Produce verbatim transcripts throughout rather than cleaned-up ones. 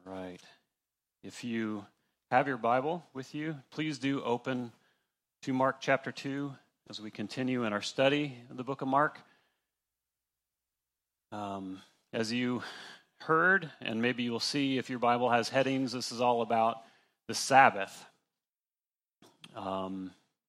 All right. If you have your Bible with you, please do open to Mark chapter two as we continue in our study of the book of Mark. Um, as you heard, and maybe you'll see if your Bible has headings, this is all about the Sabbath. Um,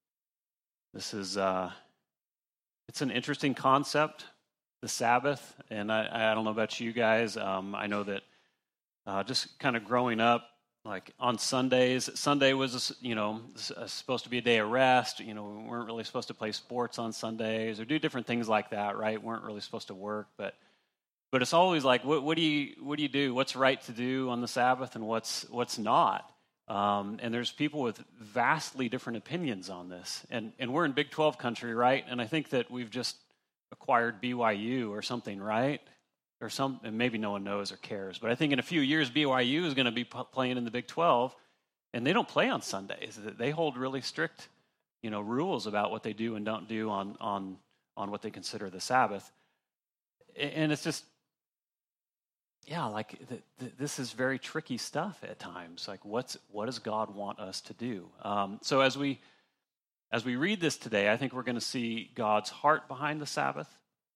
this is, uh, it's an interesting concept, the Sabbath, and I, I don't know about you guys. Um, I know that uh, just kind of growing up, like on Sundays, Sunday was, you know, supposed to be a day of rest. You know, we weren't really supposed to play sports on Sundays or do different things like that, right? We weren't really supposed to work, but but it's always like, what, what do you what do you do? What's right to do on the Sabbath and what's what's not? Um, and there's people with vastly different opinions on this. And and we're in Big twelve country, right? And I think that we've just acquired B Y U or something, right? Or some, and maybe no one knows or cares, but I think in a few years B Y U is going to be p- playing in the Big twelve, and they don't play on Sundays. They hold really strict, you know, rules about what they do and don't do on on on what they consider the Sabbath. And it's just, yeah, like the, the, this is very tricky stuff at times. Like, what's what does God want us to do? Um, so as we as we read this today, I think we're going to see God's heart behind the Sabbath.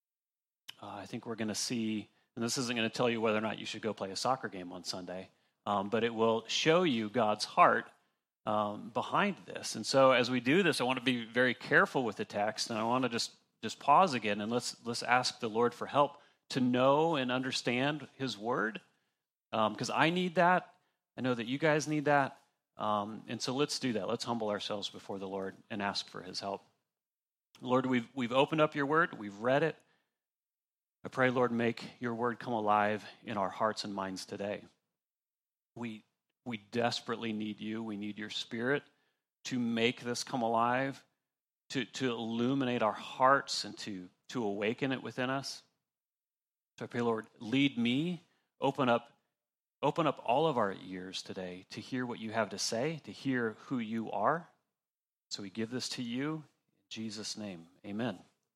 Uh, I think we're going to see, and this isn't going to tell you whether or not you should go play a soccer game on Sunday, um, but it will show you God's heart um, behind this. And so as we do this, I want to be very careful with the text, and I want to just, just pause again, and let's let's ask the Lord for help to know and understand His Word, because um, I need that. I know that you guys need that. Um, and so let's do that. Let's humble ourselves before the Lord and ask for His help. Lord, we've we've opened up your Word. We've read it. I pray, Lord, make your word come alive in our hearts and minds today. We we desperately need you. We need your Spirit to make this come alive, to, to illuminate our hearts and to, to awaken it within us. So I pray, Lord, lead me, open up, open up all of our ears today to hear what you have to say, to hear who you are. So we give this to you in Jesus' name. Amen.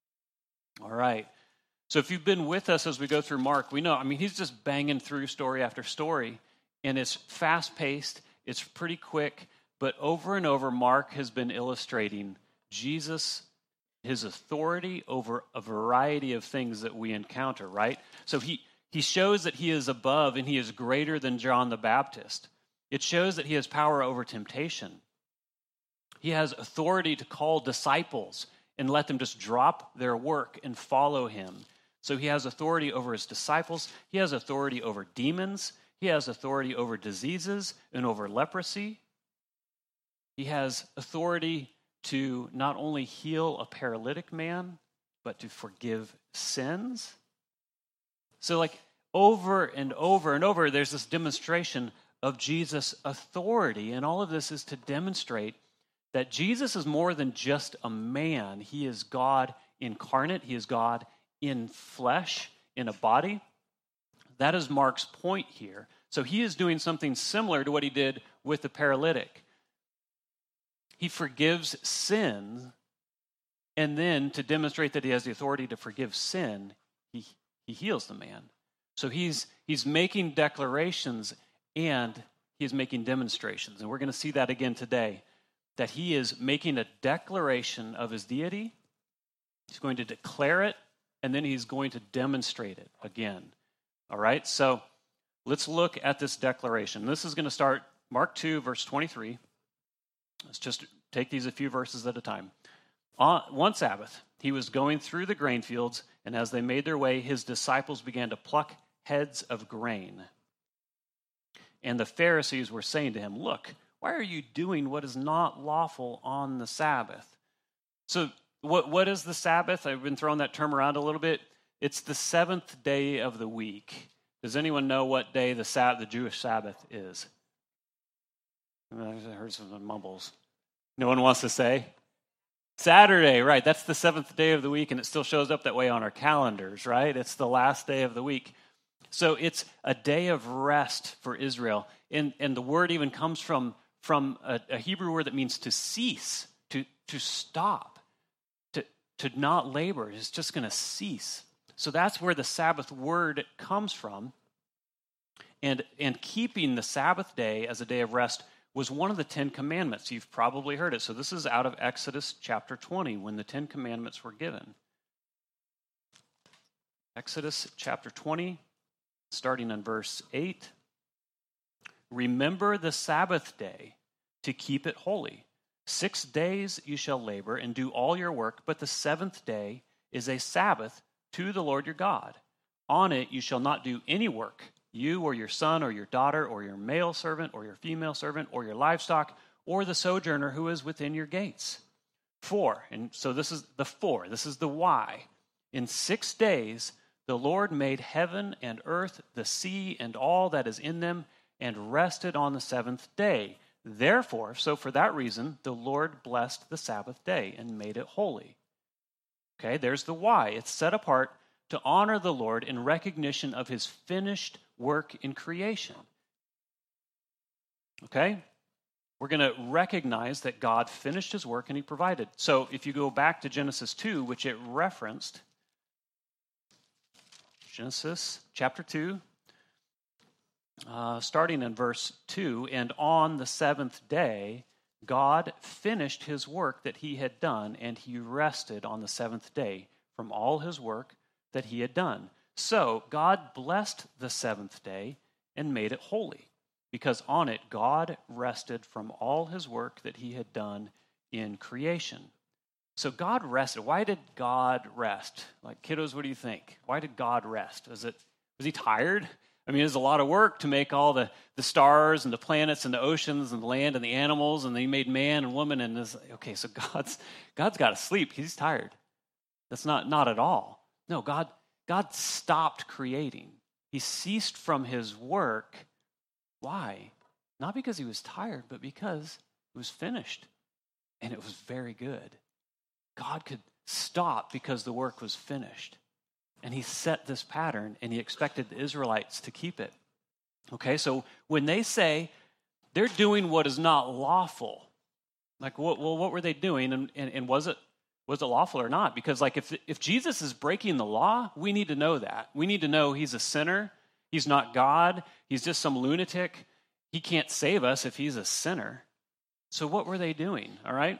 All right. So if you've been with us as we go through Mark, we know, I mean, he's just banging through story after story, and it's fast-paced, it's pretty quick, but over and over, Mark has been illustrating Jesus, his authority over a variety of things that we encounter, right? So he, he shows that he is above and he is greater than John the Baptist. It shows that he has power over temptation. He has authority to call disciples and let them just drop their work and follow him. So he has authority over his disciples. He has authority over demons. He has authority over diseases and over leprosy. He has authority to not only heal a paralytic man, but to forgive sins. So like over and over and over, there's this demonstration of Jesus' authority. And all of this is to demonstrate that Jesus is more than just a man. He is God incarnate. He is God in flesh, in a body. That is Mark's point here. So he is doing something similar to what he did with the paralytic. He forgives sin, and then to demonstrate that he has the authority to forgive sin, he, he heals the man. So he's he's making declarations and he's making demonstrations. And we're going to see that again today, that he is making a declaration of his deity. He's going to declare it, and then he's going to demonstrate it again. All right, so let's look at this declaration. This is going to start Mark two, verse twenty-three. Let's just take these a few verses at a time. On one Sabbath, he was going through the grain fields, and as they made their way, his disciples began to pluck heads of grain. And the Pharisees were saying to him, "Look, why are you doing what is not lawful on the Sabbath?" So what, what is the Sabbath? I've been throwing that term around a little bit. It's the seventh day of the week. Does anyone know what day the, Sab- the Jewish Sabbath is? I heard some mumbles. No one wants to say? Saturday, right. That's the seventh day of the week, and it still shows up that way on our calendars, right? It's the last day of the week. So it's a day of rest for Israel. And, and the word even comes from, from a, a Hebrew word that means to cease, to, to stop, to, to not labor. It's just going to cease. So that's where the Sabbath word comes from. And, and keeping the Sabbath day as a day of rest was one of the Ten Commandments. You've probably heard it. So this is out of Exodus chapter twenty, when the Ten Commandments were given. Exodus chapter twenty, starting in verse eight. Remember the Sabbath day to keep it holy. Six days you shall labor and do all your work, but the seventh day is a Sabbath to the Lord your God. On it you shall not do any work, you or your son or your daughter or your male servant or your female servant or your livestock or the sojourner who is within your gates. For, and so this is the for, this is the why. In six days the Lord made heaven and earth, the sea and all that is in them, and rested on the seventh day. Therefore, so for that reason, the Lord blessed the Sabbath day and made it holy. Okay, there's the why. It's set apart to honor the Lord in recognition of his finished work in creation. Okay? We're going to recognize that God finished his work and he provided. So if you go back to Genesis two, which it referenced, Genesis chapter two, uh, starting in verse two, and on the seventh day, God finished his work that he had done, and he rested on the seventh day from all his work that he had done. So God blessed the seventh day and made it holy, because on it God rested from all his work that he had done in creation. So God rested. Why did God rest? Like, kiddos, what do you think? Why did God rest? Was it was he tired? I mean, it's a lot of work to make all the, the stars and the planets and the oceans and the land and the animals, and then he made man and woman, and this, okay, so God's God's got to sleep. He's tired. That's not, not at all. No, God, God stopped creating. He ceased from his work. Why? Not because he was tired, but because it was finished, and it was very good. God could stop because the work was finished. And he set this pattern, and he expected the Israelites to keep it. Okay, so when they say they're doing what is not lawful, like, what, well, what were they doing, and, and, and was it was it lawful or not? Because, like, if if Jesus is breaking the law, we need to know that. We need to know he's a sinner. He's not God. He's just some lunatic. He can't save us if he's a sinner. So what were they doing, all right?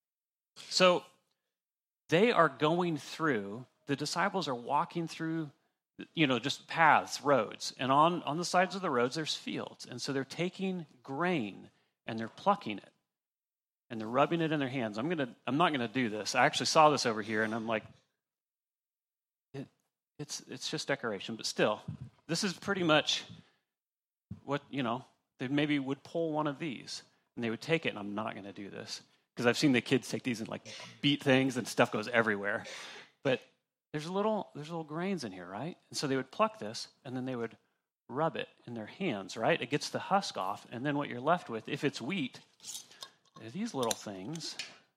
So they are going through... The disciples are walking through, you know, just paths, roads. And on, on the sides of the roads, there's fields. And so they're taking grain and they're plucking it. And they're rubbing it in their hands. I'm gonna, I'm not going to do this. I actually saw this over here, and I'm like, it, it's, it's just decoration. But still, this is pretty much what, you know, they maybe would pull one of these. And they would take it, and I'm not going to do this. Because I've seen the kids take these and, like, beat things, and stuff goes everywhere. But There's little, there's little grains in here, right? And so they would pluck this, and then they would rub it in their hands, right? It gets the husk off, and then what you're left with, if it's wheat, are these little things,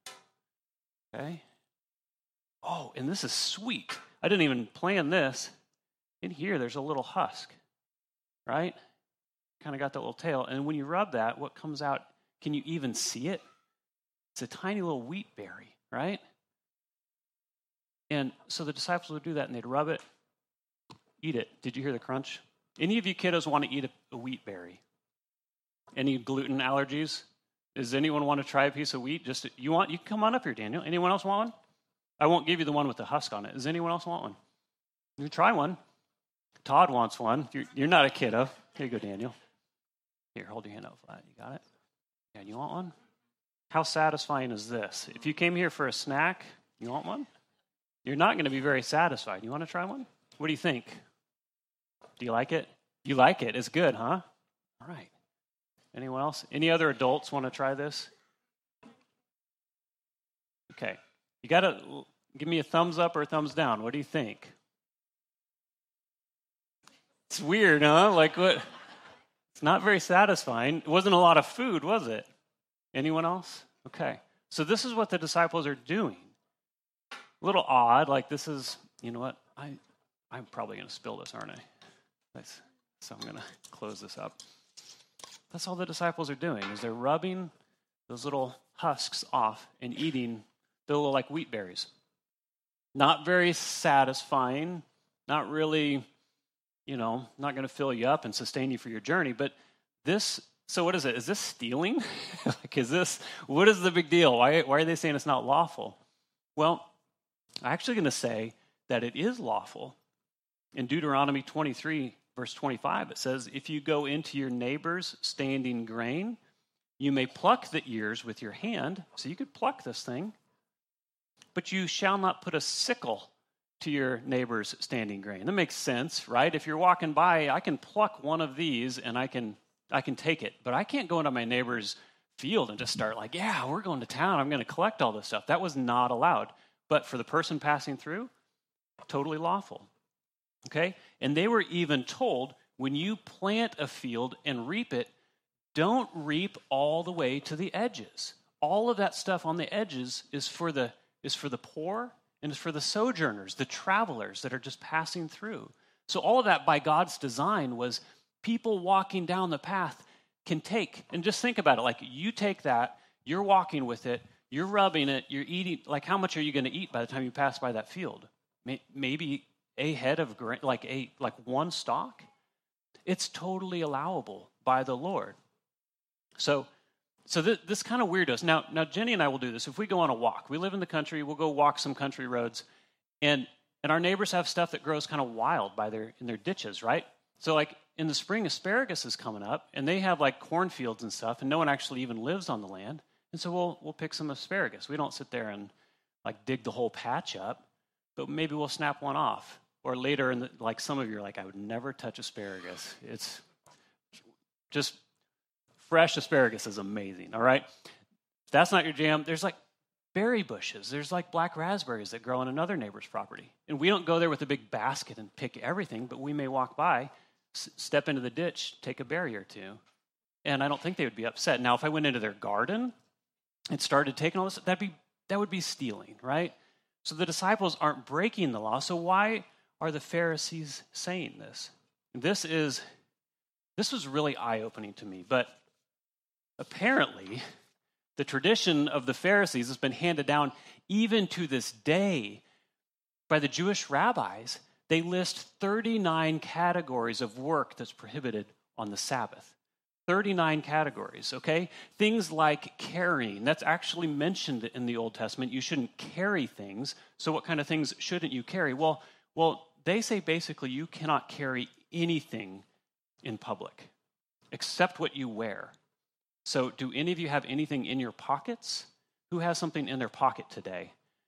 okay? Oh, and this is sweet. I didn't even plan this. In here, there's a little husk, right? Kind of got that little tail, and when you rub that, what comes out, can you even see it? It's a tiny little wheat berry, right? And so the disciples would do that, and they'd rub it, eat it. Did you hear the crunch? Any of you kiddos want to eat a, a wheat berry? Any gluten allergies? Does anyone want to try a piece of wheat? Just you want? You can come on up here, Daniel. Anyone else want one? I won't give you the one with the husk on it. Does anyone else want one? You can try one. Todd wants one. You're, you're not a kiddo. Here you go, Daniel. Here, hold your hand out flat. You got it? And you want one? How satisfying is this? If you came here for a snack, you want one? You're not going to be very satisfied. You want to try one? What do you think? Do you like it? You like it. It's good, huh? All right. Anyone else? Any other adults want to try this? Okay. You got to give me a thumbs up or a thumbs down. What do you think? It's weird, huh? Like what? It's not very satisfying. It wasn't a lot of food, was it? Anyone else? Okay. So this is what the disciples are doing. A little odd, like this is, you know what, I, I'm probably going to spill this, aren't I? That's, so I'm going to close this up. That's all the disciples are doing, is they're rubbing those little husks off and eating the little, like, wheat berries. Not very satisfying, not really you know, not going to fill you up and sustain you for your journey. But this, so what is it? Is this stealing? Like, is this, what is the big deal? Why, why are they saying it's not lawful? Well, I'm actually going to say that it is lawful. In Deuteronomy twenty-three, verse twenty-five, it says, if you go into your neighbor's standing grain, you may pluck the ears with your hand. So you could pluck this thing, but you shall not put a sickle to your neighbor's standing grain. That makes sense, right? If you're walking by, I can pluck one of these and I can I can take it, but I can't go into my neighbor's field and just start like, yeah, we're going to town. I'm going to collect all this stuff. That was not allowed. But for the person passing through, totally lawful. Okay? And they were even told, when you plant a field and reap it, don't reap all the way to the edges. All of that stuff on the edges is for the is for the poor and is for the sojourners, the travelers that are just passing through. So all of that by God's design was people walking down the path can take. And just think about it. Like, you take that, you're walking with it, you're rubbing it, you're eating. Like, how much are you going to eat by the time you pass by that field? Maybe a head of grain, like a like one stalk. It's totally allowable by the Lord. So, so this, this kind of weirdos. Now, now Jenny and I will do this. If we go on a walk, we live in the country, we'll go walk some country roads, and and our neighbors have stuff that grows kind of wild by their in their ditches, right? So, like in the spring, asparagus is coming up, and they have like cornfields and stuff, and no one actually even lives on the land, and so we'll we'll pick some asparagus. We don't sit there and like dig the whole patch up, but maybe we'll snap one off. Or later, in the, like some of you are like, I would never touch asparagus. It's just fresh asparagus is amazing, all right? If that's not your jam, there's like berry bushes. There's like black raspberries that grow on another neighbor's property. And we don't go there with a big basket and pick everything, but we may walk by, s- step into the ditch, take a berry or two. And I don't think they would be upset. Now, if I went into their garden and started taking all this, that'd be that would be stealing, right? So the disciples aren't breaking the law. So why are the Pharisees saying this? This is this was really eye-opening to me, but apparently the tradition of the Pharisees has been handed down even to this day by the Jewish rabbis. They list thirty-nine categories of work that's prohibited on the Sabbath. thirty-nine categories, okay? Things like carrying, that's actually mentioned in the Old Testament. You shouldn't carry things. So what kind of things shouldn't you carry? Well, well, they say basically you cannot carry anything in public except what you wear. So do any of you have anything in your pockets? Who has something in their pocket today?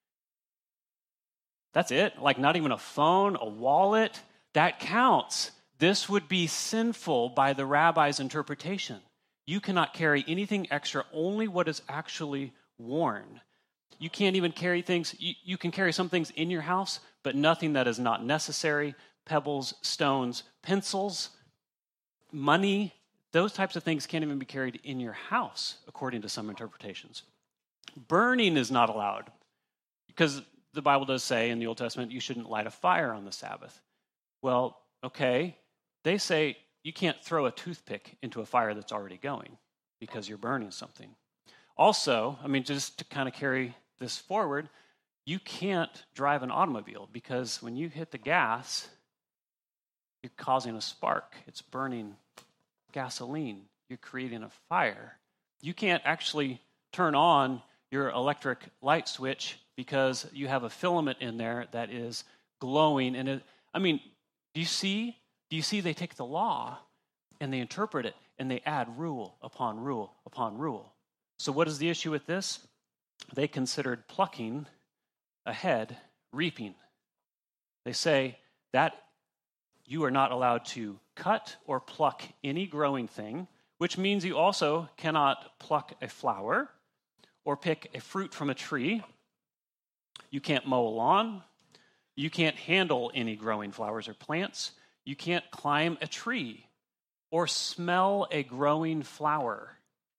That's it? Like not even a phone, a wallet? That counts. This would be sinful by the rabbi's interpretation. You cannot carry anything extra, only what is actually worn. You can't even carry things, you, you can carry some things in your house, but nothing that is not necessary. Pebbles, stones, pencils, money, those types of things can't even be carried in your house, according to some interpretations. Burning is not allowed, because the Bible does say in the Old Testament you shouldn't light a fire on the Sabbath. Well, okay, they say you can't throw a toothpick into a fire that's already going because you're burning something. Also, I mean, just to kind of carry this forward, you can't drive an automobile because when you hit the gas, you're causing a spark. It's burning gasoline. You're creating a fire. You can't actually turn on your electric light switch because you have a filament in there that is glowing. And it, I mean, do you see? Do you see they take the law and they interpret it and they add rule upon rule upon rule? So what is the issue with this? They considered plucking ahead reaping. They say that you are not allowed to cut or pluck any growing thing, which means you also cannot pluck a flower or pick a fruit from a tree. You can't mow a lawn. You can't handle any growing flowers or plants. You can't climb a tree or smell a growing flower.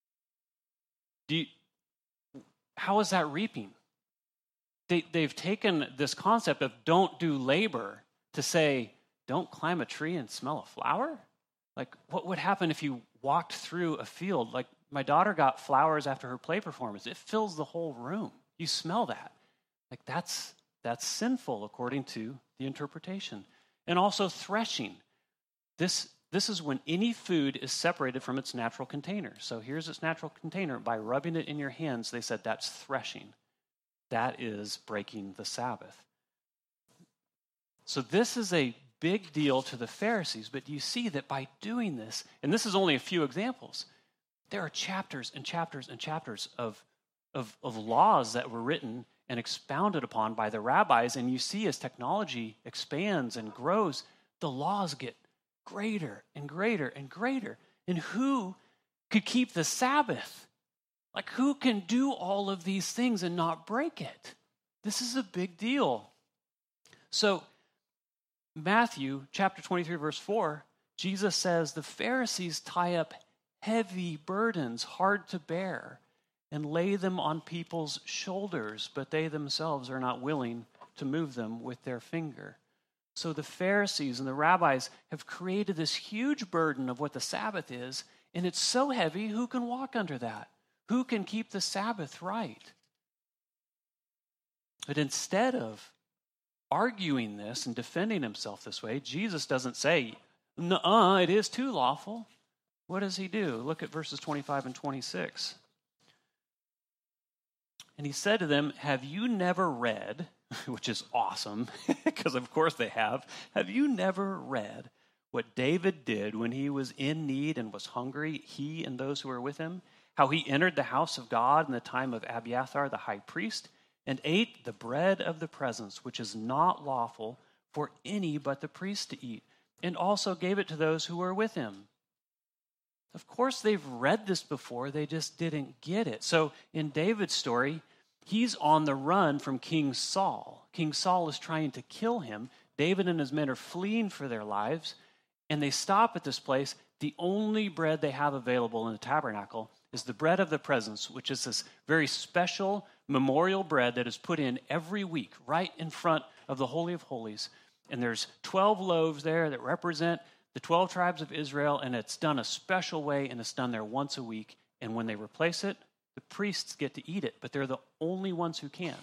Do you, how is that reaping? They, they've taken this concept of don't do labor to say, don't climb a tree and smell a flower? Like, what would happen if you walked through a field? Like, my daughter got flowers after her play performance. It fills the whole room. You smell that. Like, that's that's sinful according to the interpretation. And also threshing. This, this is when any food is separated from its natural container. So here's its natural container. By rubbing it in your hands, they said that's threshing. That is breaking the Sabbath. So this is a big deal to the Pharisees, but you see that by doing this, and this is only a few examples, there are chapters and chapters and chapters of, of, of laws that were written and expounded upon by the rabbis, and you see as technology expands and grows, the laws get greater and greater and greater. And who could keep the Sabbath? Like, who can do all of these things and not break it? This is a big deal. So, Matthew chapter twenty-three, verse four, Jesus says, the Pharisees tie up heavy burdens, hard to bear, and lay them on people's shoulders, but they themselves are not willing to move them with their finger. So the Pharisees and the rabbis have created this huge burden of what the Sabbath is, and it's so heavy, who can walk under that? Who can keep the Sabbath right? But instead of arguing this and defending himself this way, Jesus doesn't say, "Nuh-uh, it is too lawful." What does he do? Look at verses twenty-five and twenty-six. And he said to them, "Have you never read," which is awesome, because of course they have, "have you never read what David did when he was in need and was hungry, he and those who were with him? How he entered the house of God in the time of Abiathar the high priest, and ate the bread of the presence, which is not lawful for any but the priest to eat, and also gave it to those who were with him." Of course, they've read this before, they just didn't get it. So in David's story, he's on the run from King Saul. King Saul is trying to kill him. David and his men are fleeing for their lives, and they stop at this place. The only bread they have available in the tabernacle is the bread of the presence, which is this very special memorial bread that is put in every week right in front of the Holy of Holies. And there's twelve loaves there that represent the twelve tribes of Israel, and it's done a special way, and it's done there once a week. And when they replace it, the priests get to eat it, but they're the only ones who can.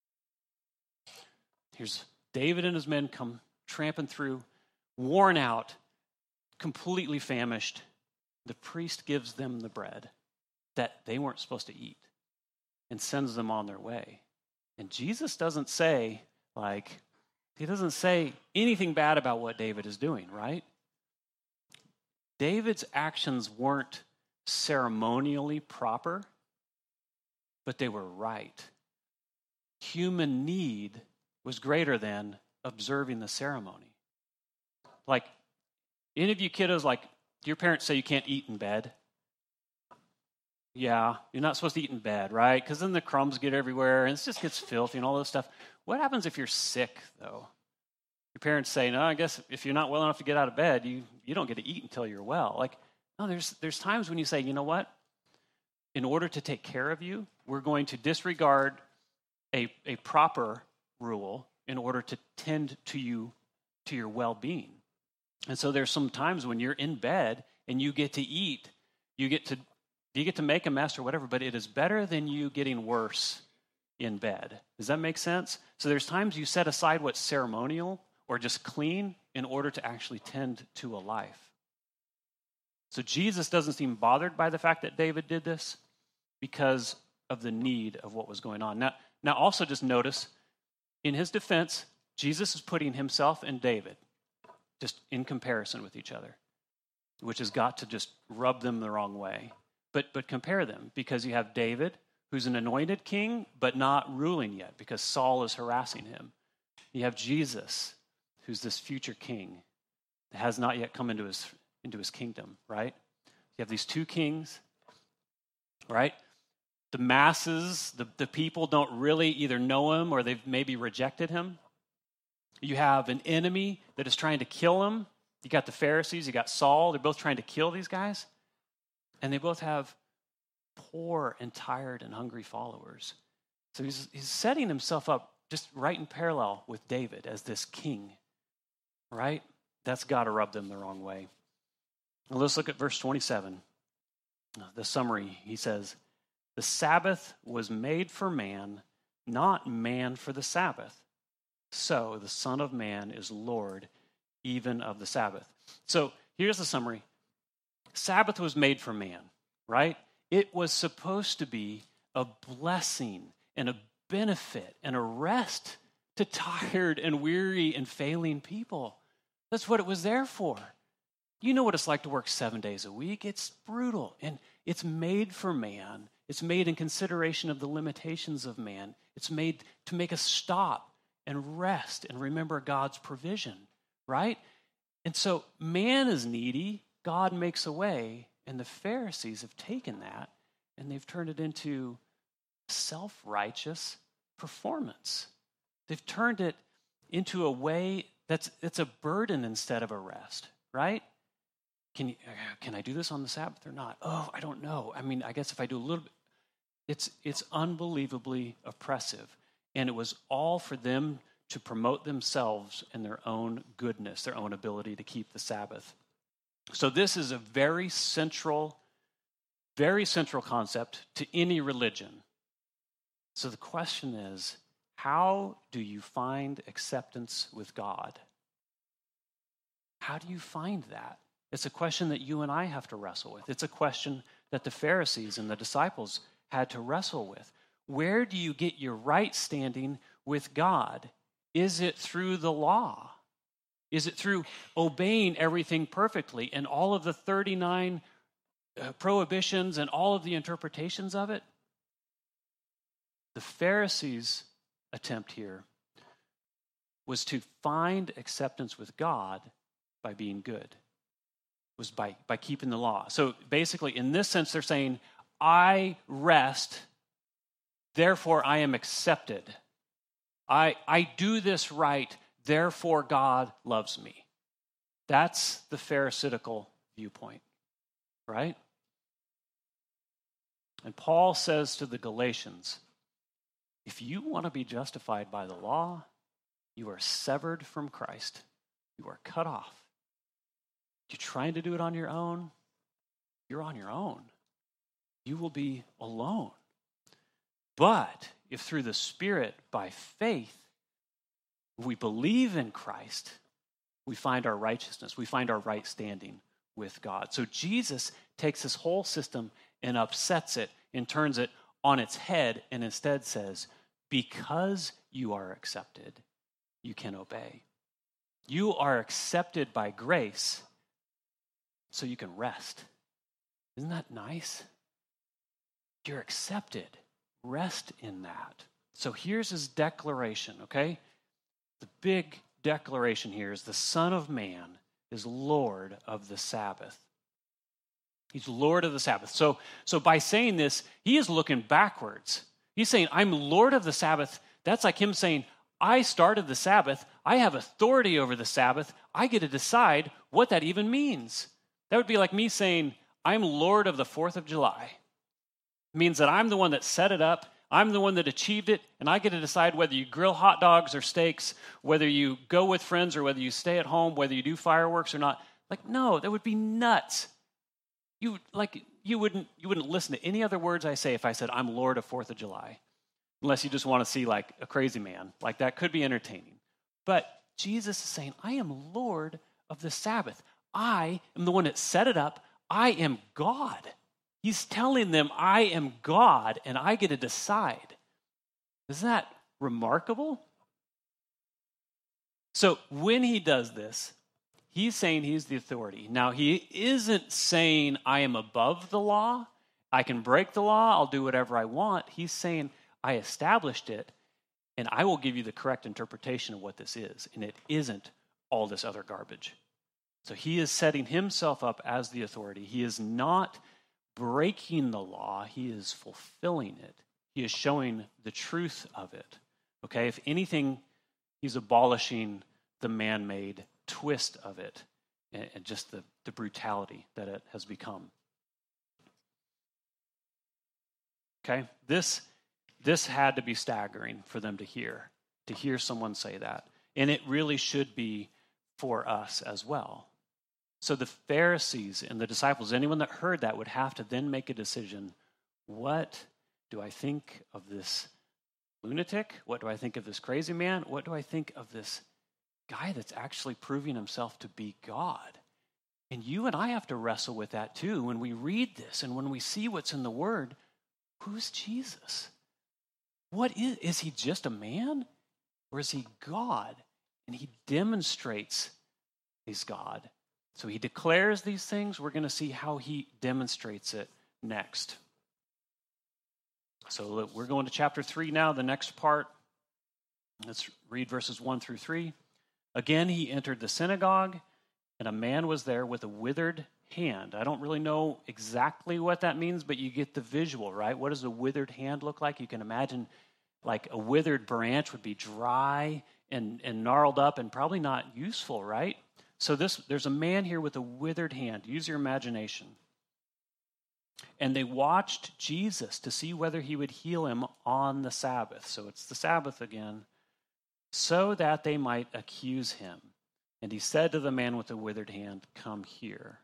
Here's David and his men come tramping through, worn out, completely famished. The priest gives them the bread that they weren't supposed to eat and sends them on their way. And Jesus doesn't say, like, he doesn't say anything bad about what David is doing, right? David's actions weren't ceremonially proper, but they were right. Human need was greater than observing the ceremony. Like, any of you kiddos, like, your parents say you can't eat in bed? Yeah, you're not supposed to eat in bed, right? Because then the crumbs get everywhere, and it just gets filthy and all this stuff. What happens if you're sick, though? Your parents say, no, I guess if you're not well enough to get out of bed, you, you don't get to eat until you're well. Like, no, there's there's times when you say, you know what? In order to take care of you, we're going to disregard a, a proper rule in order to tend to you, to your well-being. And so there's some times when you're in bed and you get to eat, you get to you get to make a mess or whatever, but it is better than you getting worse in bed. Does that make sense? So there's times you set aside what's ceremonial or just clean in order to actually tend to a life. So Jesus doesn't seem bothered by the fact that David did this because of the need of what was going on. Now, now also just notice, in his defense, Jesus is putting himself and David just in comparison with each other, which has got to just rub them the wrong way. But but compare them, because you have David, who's an anointed king, but not ruling yet because Saul is harassing him. You have Jesus, who's this future king that has not yet come into his into his kingdom, right? You have these two kings, right? The masses, the, the people don't really either know him or they've maybe rejected him. You have an enemy that is trying to kill him. You got the Pharisees, you got Saul. They're both trying to kill these guys. And they both have poor and tired and hungry followers. So he's, he's setting himself up just right in parallel with David as this king, right? That's got to rub them the wrong way. Now let's look at verse twenty-seven. The summary, he says, "The Sabbath was made for man, not man for the Sabbath. So the Son of Man is Lord even of the Sabbath. So here's the summary. Sabbath was made for man, right? It was supposed to be a blessing and a benefit and a rest to tired and weary and failing people. That's what it was there for. You know what it's like to work seven days a week. It's brutal, and it's made for man. It's made in consideration of the limitations of man. It's made to make us stop and rest and remember God's provision, right? And so man is needy. God makes a way, and the Pharisees have taken that, and they've turned it into self-righteous performance. They've turned it into a way that's it's a burden instead of a rest, right? Can you, can I do this on the Sabbath or not? Oh, I don't know. I mean, I guess if I do a little bit, it's it's unbelievably oppressive. And it was all for them to promote themselves and their own goodness, their own ability to keep the Sabbath. So this is a very central, very central concept to any religion. So the question is, how do you find acceptance with God? How do you find that? It's a question that you and I have to wrestle with. It's a question that the Pharisees and the disciples had to wrestle with. Where do you get your right standing with God? Is it through the law? Is it through obeying everything perfectly and all of the thirty-nine uh, prohibitions and all of the interpretations of it? The Pharisees' attempt here was to find acceptance with God by being good, was by, by keeping the law. So basically, in this sense, they're saying, I rest, therefore I am accepted. I, I do this right, therefore God loves me. That's the Pharisaical viewpoint, right? And Paul says to the Galatians, if you want to be justified by the law, you are severed from Christ. You are cut off. You're trying to do it on your own, you're on your own. You will be alone. But if through the Spirit, by faith, we believe in Christ, we find our righteousness, we find our right standing with God. So Jesus takes this whole system and upsets it and turns it on its head and instead says, because you are accepted, you can obey. You are accepted by grace, so you can rest. Isn't that nice? You're accepted. Rest in that. So here's his declaration, okay? The big declaration here is the Son of Man is Lord of the Sabbath. He's Lord of the Sabbath. So, so by saying this, he is looking backwards. He's saying, I'm Lord of the Sabbath. That's like him saying, I started the Sabbath. I have authority over the Sabbath. I get to decide what that even means. That would be like me saying, I'm Lord of the fourth of July. It means that I'm the one that set it up. I'm the one that achieved it, and I get to decide whether you grill hot dogs or steaks, whether you go with friends or whether you stay at home, whether you do fireworks or not. Like, no, that would be nuts. You like you wouldn't you wouldn't listen to any other words I say if I said I'm Lord of fourth of July, unless you just want to see like a crazy man. Like that could be entertaining. But Jesus is saying, I am Lord of the Sabbath. I am the one that set it up. I am God. He's telling them I am God and I get to decide. Isn't that remarkable? So when he does this, he's saying he's the authority. Now, he isn't saying I am above the law. I can break the law. I'll do whatever I want. He's saying I established it and I will give you the correct interpretation of what this is. And it isn't all this other garbage. So he is setting himself up as the authority. He is not breaking the law. He is fulfilling it. He is showing the truth of it. Okay, if anything, he's abolishing the man-made twist of it and, and just the, the brutality that it has become. Okay, this, this had to be staggering for them to hear, to hear someone say that. And it really should be for us as well. So the Pharisees and the disciples, anyone that heard that would have to then make a decision. What do I think of this lunatic? What do I think of this crazy man? What do I think of this guy that's actually proving himself to be God. And you and I have to wrestle with that too. When we read this and when we see what's in the Word, who's Jesus? What is, is he just a man? Or is he God? And he demonstrates he's God. So he declares these things. We're going to see how he demonstrates it next. So look, we're going to chapter three now, the next part. Let's read verses one through three. Again, he entered the synagogue, and a man was there with a withered hand. I don't really know exactly what that means, but you get the visual, right? What does a withered hand look like? You can imagine like a withered branch would be dry and, and gnarled up and probably not useful, right? So this there's a man here with a withered hand. Use your imagination. And they watched Jesus to see whether he would heal him on the Sabbath. So it's the Sabbath again, so that they might accuse him. And he said to the man with the withered hand, "Come here."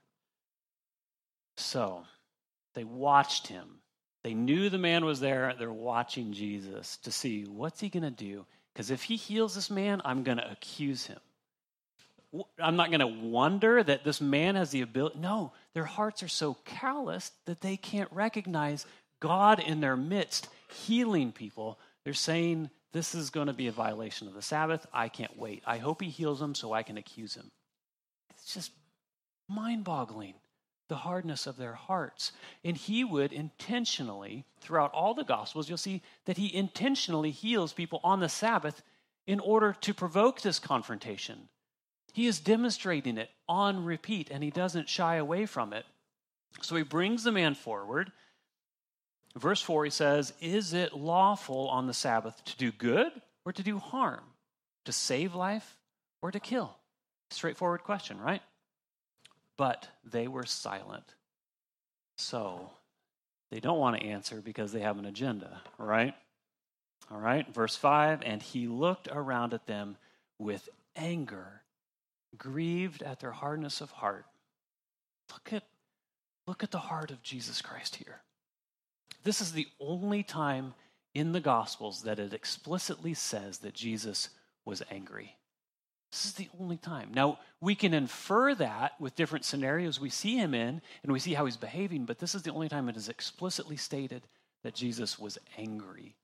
So they watched him. They knew the man was there. They're watching Jesus to see what's he going to do. Because if he heals this man, I'm going to accuse him. I'm not going to wonder that this man has the ability. No, their hearts are so calloused that they can't recognize God in their midst healing people. They're saying, this is going to be a violation of the Sabbath. I can't wait. I hope he heals them so I can accuse him. It's just mind-boggling, the hardness of their hearts. And he would intentionally, throughout all the Gospels, you'll see that he intentionally heals people on the Sabbath in order to provoke this confrontation. He is demonstrating it on repeat, and he doesn't shy away from it. So he brings the man forward. Verse four, he says, "Is it lawful on the Sabbath to do good or to do harm? To save life or to kill?" Straightforward question, right? But they were silent. So they don't want to answer because they have an agenda, right? All right, verse five, "And he looked around at them with anger, grieved at their hardness of heart." Look at, look at the heart of Jesus Christ here. This is the only time in the Gospels that it explicitly says that Jesus was angry. This is the only time. Now, we can infer that with different scenarios we see him in, and we see how he's behaving, but this is the only time it is explicitly stated that Jesus was angry.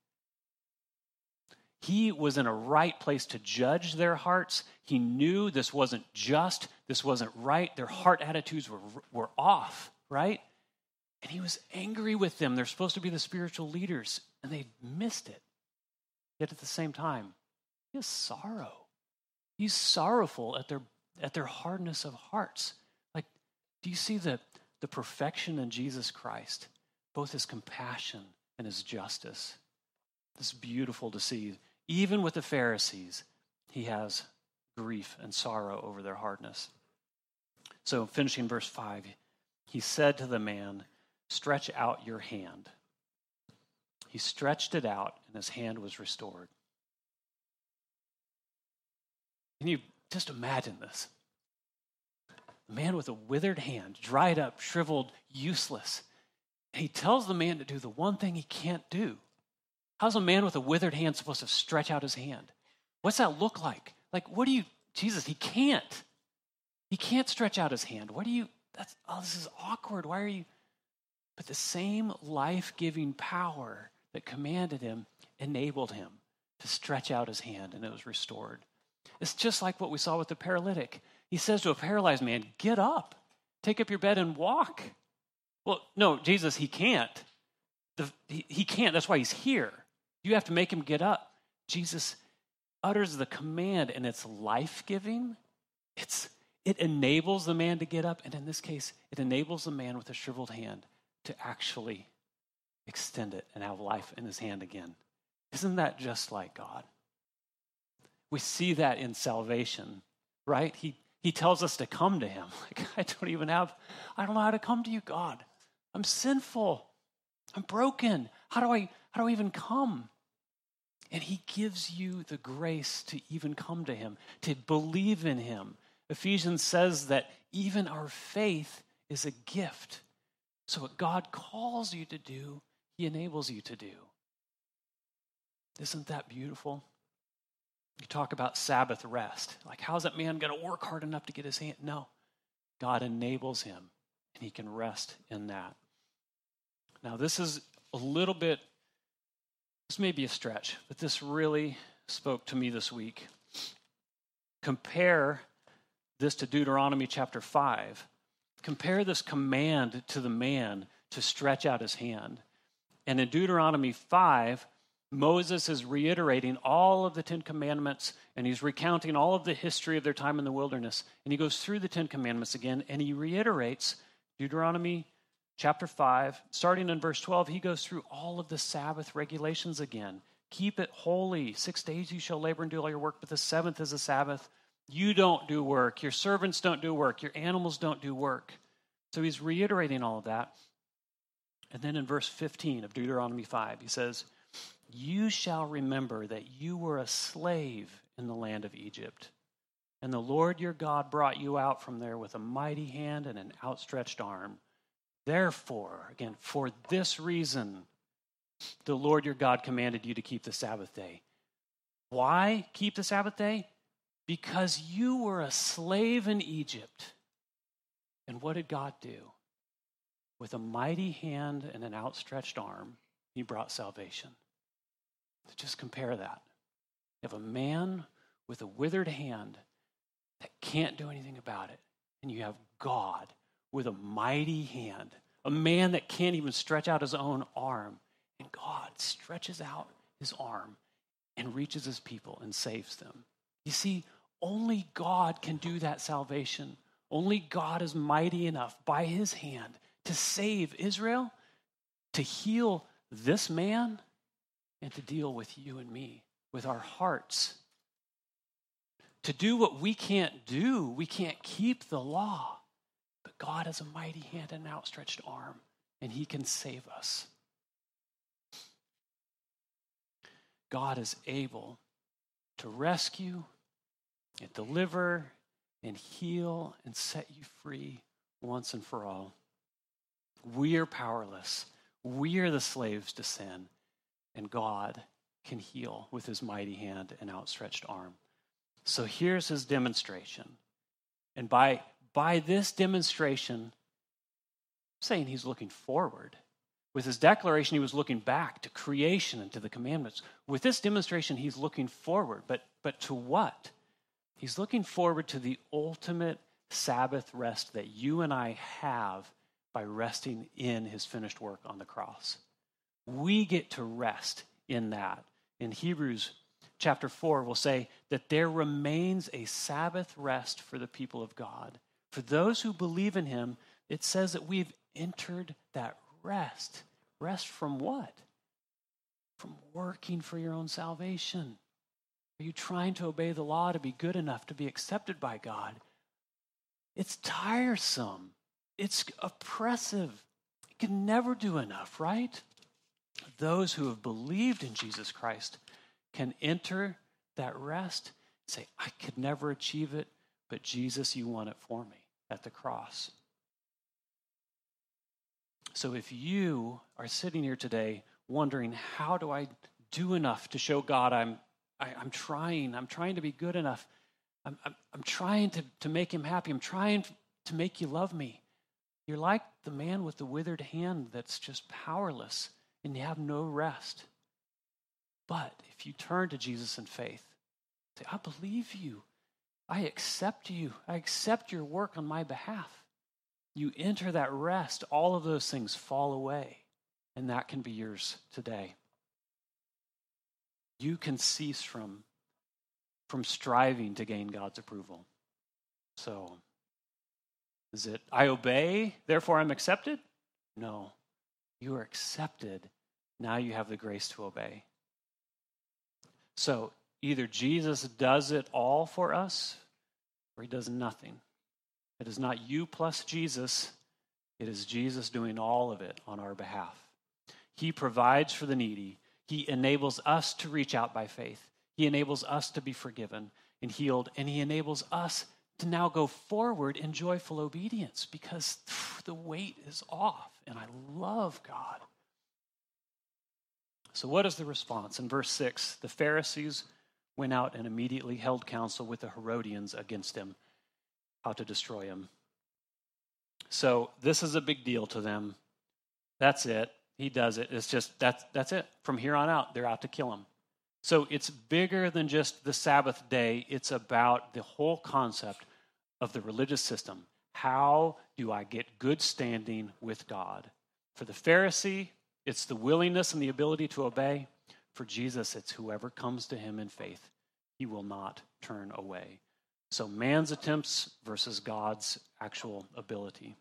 He was in a right place to judge their hearts. He knew this wasn't just, this wasn't right. Their heart attitudes were, were off, right? And he was angry with them. They're supposed to be the spiritual leaders, and they missed it. Yet at the same time, he has sorrow. He's sorrowful at their at their hardness of hearts. Like, do you see the, the perfection in Jesus Christ? Both his compassion and his justice. It's beautiful to see. Even with the Pharisees, he has grief and sorrow over their hardness. So finishing verse five, he said to the man, "Stretch out your hand." He stretched it out, and his hand was restored. Can you just imagine this? A man with a withered hand, dried up, shriveled, useless. And he tells the man to do the one thing he can't do. How's a man with a withered hand supposed to stretch out his hand? What's that look like? Like, what do you, Jesus, he can't. He can't stretch out his hand. What do you, that's, oh, this is awkward. Why are you? But the same life-giving power that commanded him enabled him to stretch out his hand, and it was restored. It's just like what we saw with the paralytic. He says to a paralyzed man, "Get up, take up your bed and walk." Well, no, Jesus, he can't. The, he, he can't. That's why he's here. You have to make him get up. Jesus utters the command, and it's life-giving. It's It enables the man to get up, and in this case, it enables the man with a shriveled hand to actually extend it and have life in his hand again. Isn't that just like God? We see that in salvation, right? He he tells us to come to him. Like, I don't even have, I don't know how to come to you, God. I'm sinful. I'm broken. How do I, how do I even come? And he gives you the grace to even come to him, to believe in him. Ephesians says that even our faith is a gift. So what God calls you to do, he enables you to do. Isn't that beautiful? You talk about Sabbath rest. Like, how's that man going to work hard enough to get his hand? No. God enables him, and he can rest in that. Now, this is a little bit, this may be a stretch, but this really spoke to me this week. Compare this to Deuteronomy chapter five. Compare this command to the man to stretch out his hand. And in Deuteronomy five, Moses is reiterating all of the Ten Commandments, and he's recounting all of the history of their time in the wilderness. And he goes through the Ten Commandments again, and he reiterates Deuteronomy chapter five, starting in verse twelve, he goes through all of the Sabbath regulations again. Keep it holy. Six days you shall labor and do all your work, but the seventh is a Sabbath. You don't do work. Your servants don't do work. Your animals don't do work. So he's reiterating all of that. And then in verse fifteen of Deuteronomy five, he says, you shall remember that you were a slave in the land of Egypt, and the Lord your God brought you out from there with a mighty hand and an outstretched arm. Therefore, again, for this reason, the Lord your God commanded you to keep the Sabbath day. Why keep the Sabbath day? Because you were a slave in Egypt. And what did God do? With a mighty hand and an outstretched arm, he brought salvation. Just compare that. You have a man with a withered hand that can't do anything about it. And you have God with a mighty hand, a man that can't even stretch out his own arm. And God stretches out his arm and reaches his people and saves them. You see, only God can do that salvation. Only God is mighty enough by his hand to save Israel, to heal this man, and to deal with you and me, with our hearts. To do what we can't do, we can't keep the law. But God has a mighty hand and an outstretched arm, and he can save us. God is able to rescue and deliver and heal and set you free once and for all. We are powerless. We are the slaves to sin, and God can heal with his mighty hand and outstretched arm. So here's his demonstration. And by, by this demonstration, I'm saying he's looking forward. With his declaration, he was looking back to creation and to the commandments. With this demonstration, he's looking forward. But, but to what? He's looking forward to the ultimate Sabbath rest that you and I have by resting in his finished work on the cross. We get to rest in that. In Hebrews chapter four, we'll say that there remains a Sabbath rest for the people of God. For those who believe in him, it says that we've entered that rest. Rest from what? From working for your own salvation. Are you trying to obey the law to be good enough to be accepted by God? It's tiresome. It's oppressive. You can never do enough, right? Those who have believed in Jesus Christ can enter that rest and say, I could never achieve it, but Jesus, you won it for me at the cross. So if you are sitting here today wondering, how do I do enough to show God I'm I, I'm trying, I'm trying to be good enough. I'm, I'm, I'm trying to, to make him happy. I'm trying to make you love me. You're like the man with the withered hand that's just powerless and you have no rest. But if you turn to Jesus in faith, say, I believe you. I accept you. I accept your work on my behalf. You enter that rest, all of those things fall away, and that can be yours today. You can cease from, from striving to gain God's approval. So, is it, I obey, therefore I'm accepted? No. You are accepted. Now you have the grace to obey. So, either Jesus does it all for us, or he does nothing. It is not you plus Jesus. It is Jesus doing all of it on our behalf. He provides for the needy. He enables us to reach out by faith. He enables us to be forgiven and healed. And he enables us to now go forward in joyful obedience because the weight is off. And I love God. So what is the response? In verse six, the Pharisees went out and immediately held counsel with the Herodians against him, how to destroy him. So this is a big deal to them. That's it. He does it. It's just, that's, that's it. From here on out, they're out to kill him. So it's bigger than just the Sabbath day. It's about the whole concept of the religious system. How do I get good standing with God? For the Pharisee, it's the willingness and the ability to obey. For Jesus, it's whoever comes to him in faith. He will not turn away. So man's attempts versus God's actual ability.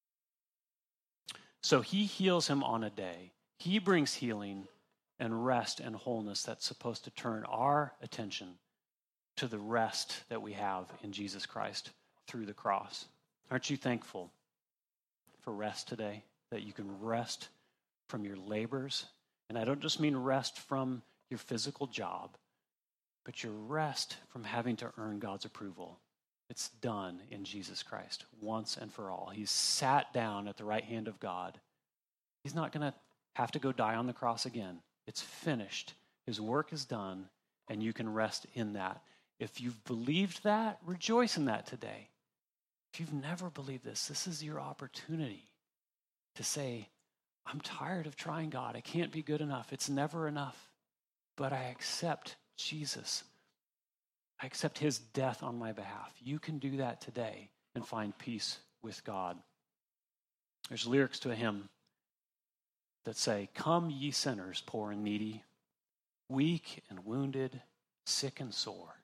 So he heals him on a day. He brings healing and rest and wholeness that's supposed to turn our attention to the rest that we have in Jesus Christ through the cross. Aren't you thankful for rest today? That you can rest from your labors? And I don't just mean rest from your physical job, but your rest from having to earn God's approval. It's done in Jesus Christ once and for all. He's sat down at the right hand of God. He's not going to have to go die on the cross again. It's finished. His work is done, and you can rest in that. If you've believed that, rejoice in that today. If you've never believed this, this is your opportunity to say, I'm tired of trying God. I can't be good enough. It's never enough. But I accept Jesus. I accept his death on my behalf. You can do that today and find peace with God. There's lyrics to a hymn that say, come ye sinners, poor and needy, weak and wounded, sick and sore.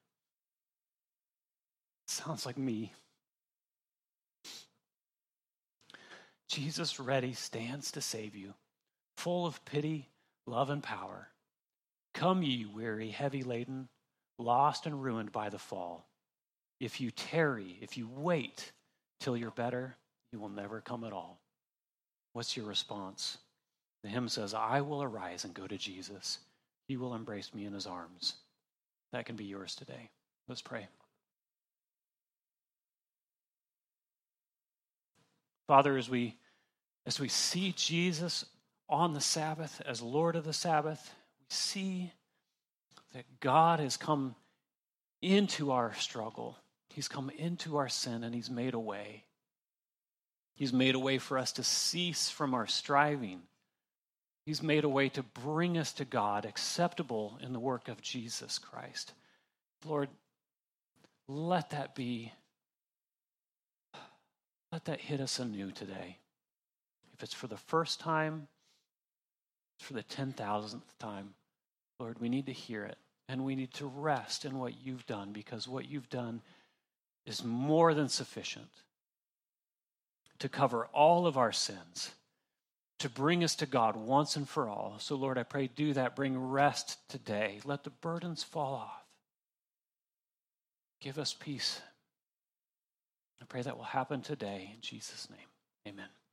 Sounds like me. Jesus ready stands to save you, full of pity, love, and power. Come ye weary, heavy laden, lost and ruined by the fall. If you tarry, if you wait till you're better, you will never come at all. What's your response? The hymn says, I will arise and go to Jesus. He will embrace me in his arms. That can be yours today. Let's pray. Father, as we as we see Jesus on the Sabbath as Lord of the Sabbath, we see that God has come into our struggle. He's come into our sin and he's made a way. He's made a way for us to cease from our striving. He's made a way to bring us to God, acceptable in the work of Jesus Christ. Lord, let that be, let that hit us anew today. If it's for the first time, it's for the ten thousandth time, Lord, we need to hear it. And we need to rest in what you've done, because what you've done is more than sufficient to cover all of our sins, to bring us to God once and for all. So, Lord, I pray, do that. Bring rest today. Let the burdens fall off. Give us peace. I pray that will happen today. In Jesus' name, amen.